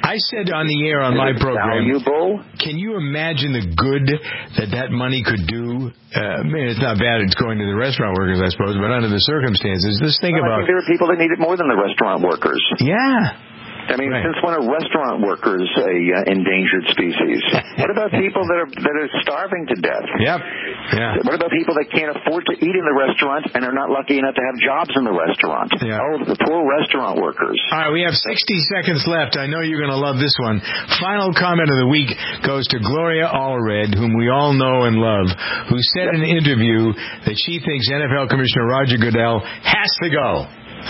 I said on the air on my program, valuable. Can you imagine the good that that money could do? Uh, I mean, it's not bad it's going to the restaurant workers, I suppose, but under the circumstances, just think well, about... I think there are people that need it more than the restaurant workers. Yeah. I mean, right. since when are restaurant workers a uh, endangered species? What about people that are that are starving to death? Yep. Yeah. What about people that can't afford to eat in the restaurant and are not lucky enough to have jobs in the restaurant? Yeah. Oh, the poor restaurant workers. All right, we have sixty seconds left. I know you're going to love this one. Final comment of the week goes to Gloria Allred, whom we all know and love, who said in an interview that she thinks N F L Commissioner Roger Goodell has to go.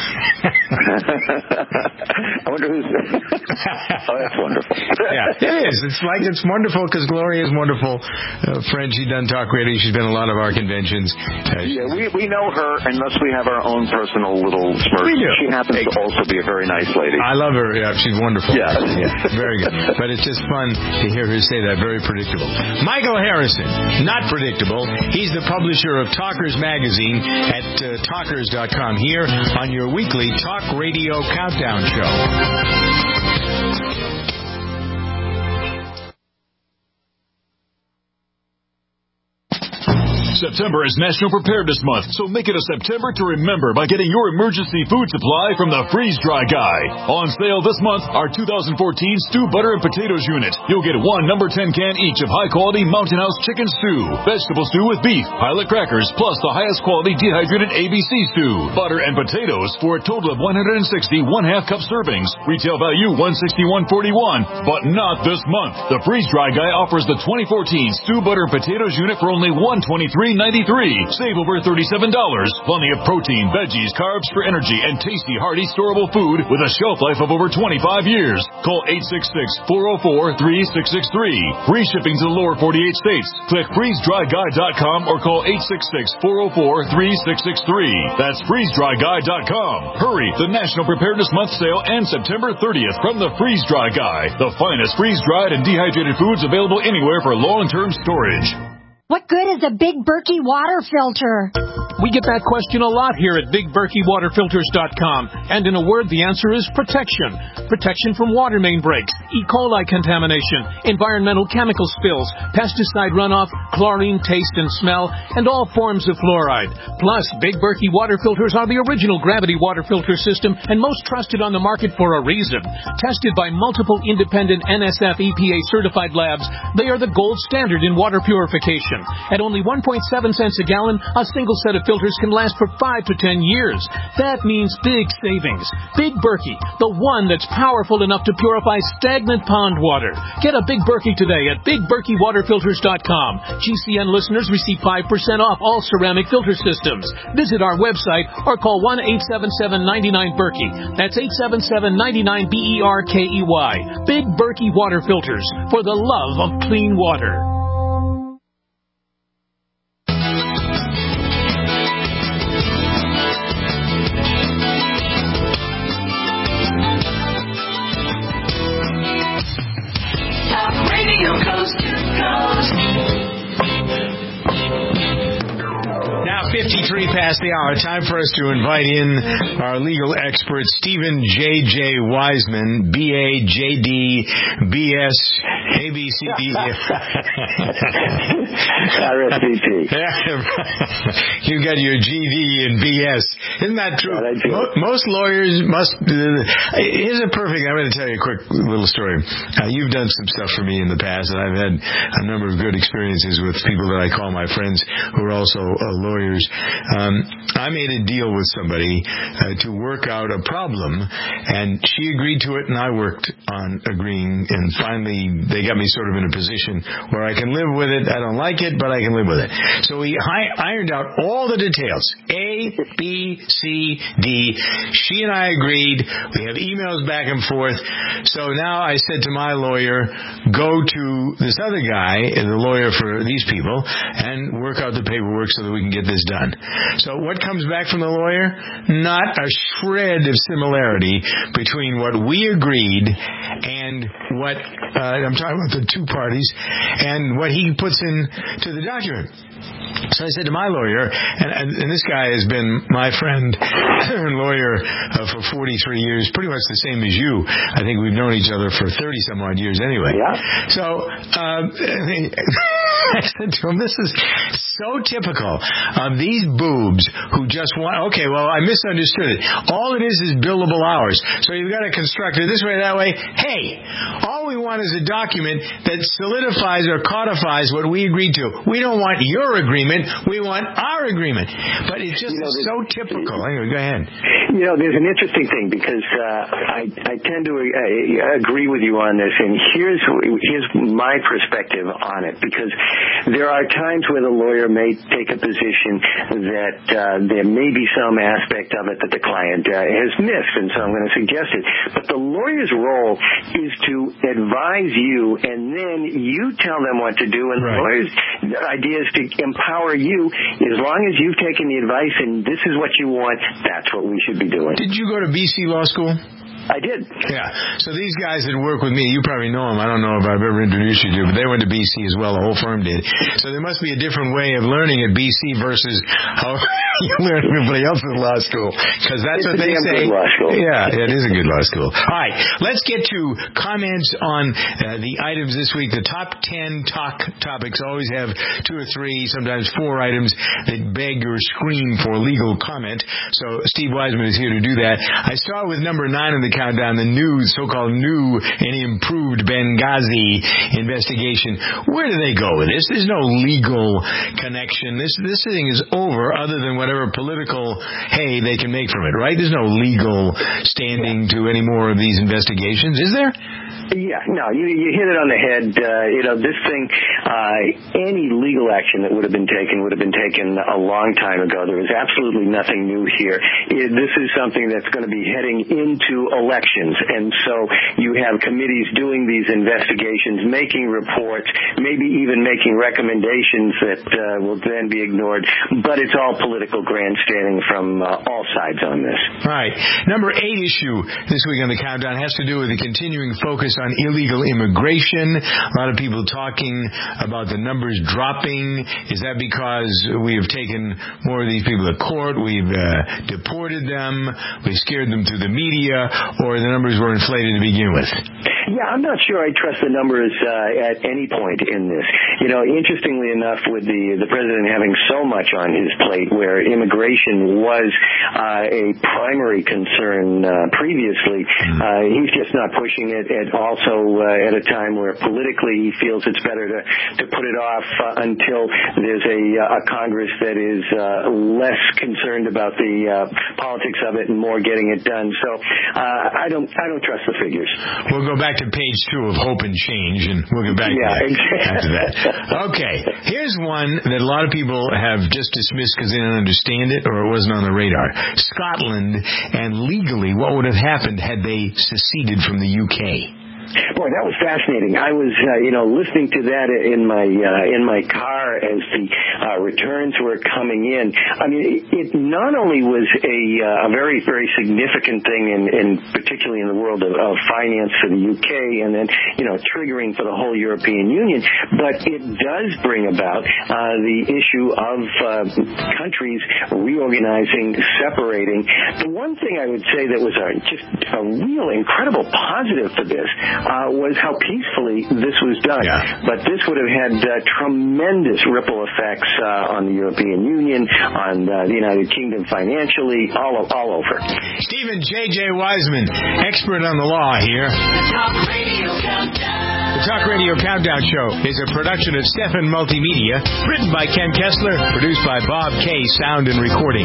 I wonder who's... Oh, that's wonderful. Yeah, it is. It's like it's wonderful because Gloria is wonderful. Uh, friend, she's done talk radio. She's been at a lot of our conventions. Uh, yeah, we we know her unless we have our own personal little smirk. We do. She happens to also be a very nice lady. I love her. Yeah, she's wonderful. Yeah. yeah, very good. But it's just fun to hear her say that. Very predictable. Michael Harrison, not predictable. He's the publisher of Talkers Magazine at uh, talkers dot com here on your weekly Talk Radio Countdown Show. September is National Preparedness Month, so make it a September to remember by getting your emergency food supply from the Freeze Dry Guy. On sale this month, our two thousand fourteen Stew Butter and Potatoes Unit. You'll get one number ten can each of high-quality Mountain House Chicken Stew, vegetable stew with beef, pilot crackers, plus the highest quality dehydrated A B C stew, butter and potatoes for a total of one hundred sixty one-half cup servings. Retail value one hundred sixty-one forty-one, but not this month. The Freeze Dry Guy offers the twenty fourteen Stew Butter and Potatoes Unit for only one hundred twenty-three ninety-three. Save over thirty-seven dollars. Plenty of protein, veggies, carbs for energy, and tasty, hearty, storable food with a shelf life of over twenty-five years. Call eight six six, four oh four, three six six three. Free shipping to the lower forty-eight states. Click freeze dry guy dot com or call eight six six, four oh four, three six six three. That's freeze dry guy dot com. Hurry! The National Preparedness Month sale ends September thirtieth from the Freeze Dry Guy. The finest freeze-dried and dehydrated foods available anywhere for long-term storage. What good is a Big Berkey water filter? We get that question a lot here at big berkey water filters dot com. And in a word, the answer is protection. Protection from water main breaks, E. coli contamination, environmental chemical spills, pesticide runoff, chlorine taste and smell, and all forms of fluoride. Plus, Big Berkey water filters are the original gravity water filter system and most trusted on the market for a reason. Tested by multiple independent N S F E P A certified labs, they are the gold standard in water purification. At only one point seven cents a gallon, a single set of filters can last for five to ten years. That means big savings. Big Berkey, the one that's powerful enough to purify stagnant pond water. Get a Big Berkey today at big berkey water filters dot com. G C N listeners receive five percent off all ceramic filter systems. Visit our website or call one eight seven seven, nine nine, Berkey. That's eight seven seven, nine nine, B E R K E Y. Big Berkey water filters for the love of clean water. fifty-three past the hour. Time for us to invite in our legal expert, Stephen J J Wiseman, B A J D B S A B C D. R S V P. You got your G D and B S. Isn't that true? Mo- most lawyers must. Uh, here's a perfect. I'm going to tell you a quick little story. Uh, you've done some stuff for me in the past, and I've had a number of good experiences with people that I call my friends who are also uh, lawyers. Um, I made a deal with somebody uh, to work out a problem, and she agreed to it, and I worked on agreeing, and finally they got me sort of in a position where I can live with it. I don't like it, but I can live with it. So we hi- ironed out all the details, A, B, C, D. She and I agreed. We have emails back and forth. So now I said to my lawyer, go to this other guy, the lawyer for these people, and work out the paperwork so that we can get this done. So what comes back from the lawyer? Not a shred of similarity between what we agreed and what uh, I'm talking about the two parties and what he puts in to the document. So I said to my lawyer, and, and, and this guy has been my friend and lawyer uh, for forty-three years, pretty much the same as you. I think we've known each other for thirty-some odd years anyway. Yeah. So um, I said to him, this is so typical of these boobs who just want, okay, well, I misunderstood it. All it is is billable hours. So you've got to construct it this way, that way. Hey, all we want is a document that solidifies or codifies what we agreed to. We don't want your agreement. We want our agreement. But it's just you know, so typical. Anyway, go ahead. You know, there's an interesting thing because uh, I, I tend to uh, agree with you on this, and here's here's my perspective on it. Because there are times where the lawyer may take a position that uh, there may be some aspect of it that the client uh, has missed, and so I'm going to suggest it. But the lawyer's role is to advise you, and then you tell them what to do, and right. the lawyer's idea is to empower you. As long as you've taken the advice and this is what you want, that's what we should be doing. Did you go to B C Law School? I did. Yeah. So these guys that work with me, you probably know them. I don't know if I've ever introduced you to, but they went to B C as well. The whole firm did. So there must be a different way of learning at B C versus how you learn everybody else at law school. Because that's it's what a they damn say. Good law school. Yeah, it is a good law school. All right. Let's get to comments on uh, the items this week. The top ten talk topics always have two or three, sometimes four items that beg or scream for legal comment. So Steve Wiseman is here to do that. I start with number nine on the countdown, the new, so-called new and improved Benghazi investigation. Where do they go with this? There's no legal connection. This this thing is over other than whatever political hay they can make from it, right? There's no legal standing to any more of these investigations, is there? Yeah, no, you, you hit it on the head. Uh, you know, this thing, uh, any legal action that would have been taken would have been taken a long time ago. There is absolutely nothing new here. It, this is something that's going to be heading into elections, and so you have committees doing these investigations, making reports, maybe even making recommendations that uh, will then be ignored, but it's all political grandstanding from uh, all sides on this. All right. Number eight issue this week on the countdown has to do with the continuing focus on illegal immigration. A lot of people talking about the numbers dropping. Is that because we have taken more of these people to court, we've uh, deported them, we've scared them through the media, or the numbers were inflated to begin with? Yeah, I'm not sure I trust the numbers uh, at any point in this. You know, interestingly enough, with the the president having so much on his plate, where immigration was uh, a primary concern uh, previously, uh, he's just not pushing it. And also uh, at a time where politically he feels it's better to to put it off uh, until there's a, a Congress that is uh, less concerned about the uh, politics of it and more getting it done. So uh, I don't I don't trust the figures. We'll go back to page two of Hope and Change, and we'll get back yeah, to that exactly. after that. Okay, here's one that a lot of people have just dismissed because they didn't understand it or it wasn't on the radar. Scotland, and legally, what would have happened had they seceded from the U K? Boy, that was fascinating. I was, uh, you know, listening to that in my uh, in my car as the uh, returns were coming in. I mean, it, it not only was a, uh, a very, very significant thing, in, in particularly in the world of, of finance for the U K, and then, you know, triggering for the whole European Union, but it does bring about uh, the issue of uh, countries reorganizing, separating. The one thing I would say that was a, just a real incredible positive for this Uh, was how peacefully this was done. Yeah. But this would have had uh, tremendous ripple effects uh, on the European Union, on uh, the United Kingdom financially, all all over. Stephen J J. Wiseman, expert on the law here. The Talk Radio Countdown. The Talk Radio Countdown Show is a production of Stefan Multimedia, written by Ken Kessler, produced by Bob K. Sound and Recording.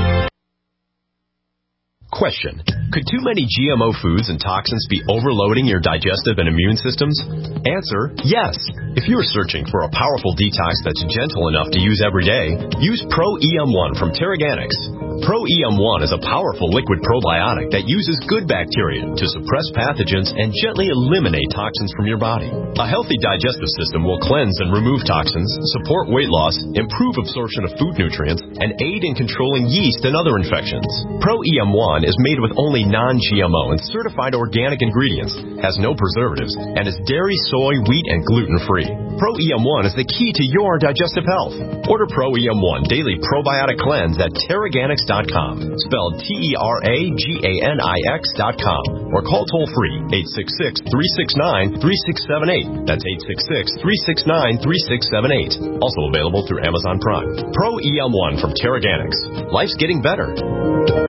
Question. Could too many G M O foods and toxins be overloading your digestive and immune systems? Answer, yes. If you're searching for a powerful detox that's gentle enough to use every day, use Pro E M one from Terraganics. Pro E M one is a powerful liquid probiotic that uses good bacteria to suppress pathogens and gently eliminate toxins from your body. A healthy digestive system will cleanse and remove toxins, support weight loss, improve absorption of food nutrients, and aid in controlling yeast and other infections. Pro E M one is made with only non-G M O and certified organic ingredients, has no preservatives, and is dairy, soy, wheat, and gluten-free. Pro E M one is the key to your digestive health. Order Pro E M one Daily Probiotic Cleanse at Teraganix dot com, spelled T E R A G A N I X dot com, or call toll-free eight six six, three six nine, three six seven eight. That's eight six six, three six nine, three six seven eight. Also available through Amazon Prime. Pro E M one from Teraganix. Life's getting better.